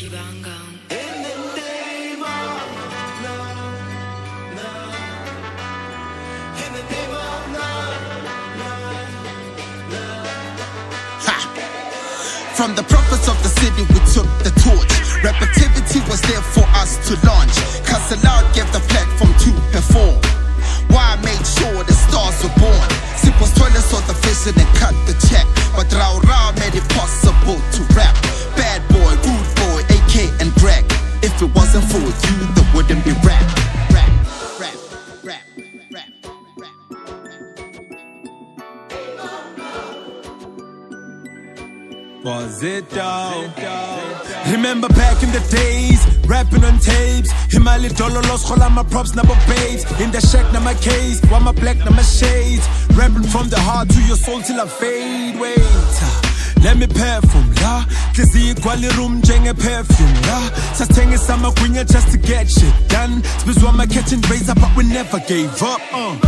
From the prophets of the city we took the torch. Repetitivity was there for us to launch. Castelao gave the platform to perform. Why I made sure the stars were born. Simple toilet saw the vision and cut the check. But Rao Rao made it possible to rap. Bad boy, rude boy, AK and Greg. If it wasn't for you, there wouldn't be rap. Rap, rap, rap, rap, rap. Was it down? Remember back in the days, rapping on tapes. Himali Dololos, Hola my props, number babes. In the shack, na my case, while my black, na my shades. Rapping from the heart to your soul till I fade. Wait, let me perfume la. Kizi quali room, jenge perfume la. Sastenge sama queen just to get shit done. Spins one my catching razor, but we never gave up.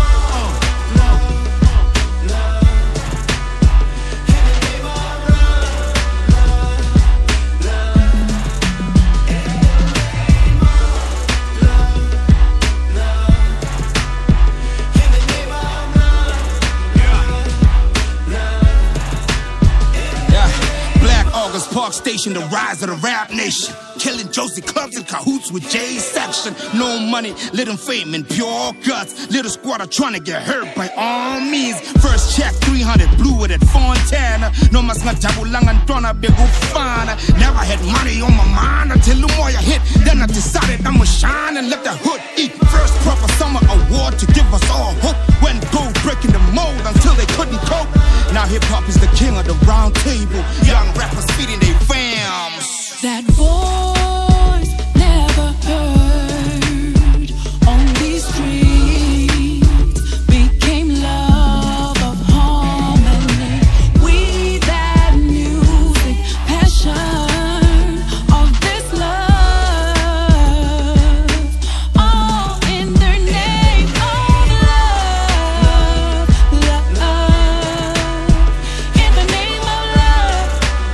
Park Station, the rise of the rap nation. Killing Josie clubs in cahoots with Jay's section. No money, little fame and pure guts. Little squatter trying to get hurt by all means. First check 300, blew it at Fontana. No mas ngatabulangan tona begufana. Never had money on my mind until Lumoya hit. Then I decided I'ma shine and let the hood eat. First proper summer award to give us all hope. When gold breaking the mold until they couldn't cope. Now hip hop is the king of the round table. Young rappers feeding their fams. That voice never heard on these streets became love of harmony. We that music, passion of this love, all in the name of love, love, in the name of love.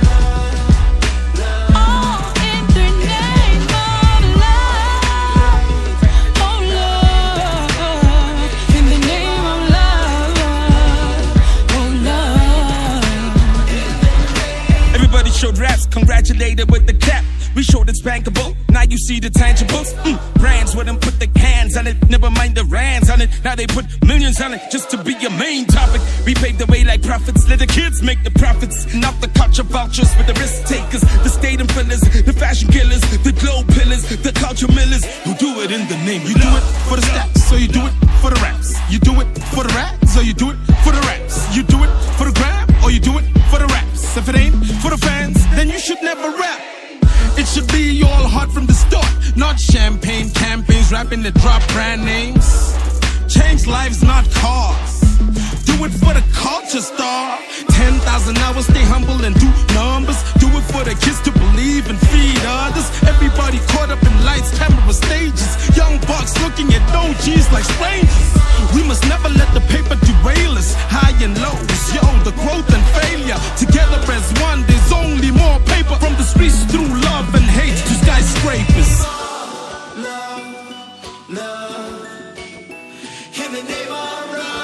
Showed raps, congratulated with the cap. We showed it's bankable, now you see the tangibles. Brands with them put their hands on it, never mind the rands on it. Now they put millions on it just to be your main topic. We paved the way like prophets, let the kids make the profits. Not the culture vultures, but the risk takers, the stadium fillers, the fashion killers, the globe pillars, the culture millers who do it in the name. You do it for the stats, so you do it for the raps. You do it for the raps, or you do it for the raps. You do it for the grab, or you do it for the raps. If it ain't for the fans, then you should never rap. It should be all hot from the start, not champagne campaigns, rapping that drop brand names. Change lives, not cars. Do it for the culture star. 10,000 hours, stay humble and do numbers. Do it for the kids to believe and feed others. Everybody caught up in lights, camera, stages. Young bucks looking at OGs like strangers. We must never let the paper derail us. High and lows, yo, the growth and failure. Together as one, there's only more paper. From the streets through love and hate to skyscrapers. Love, love, in the name of love.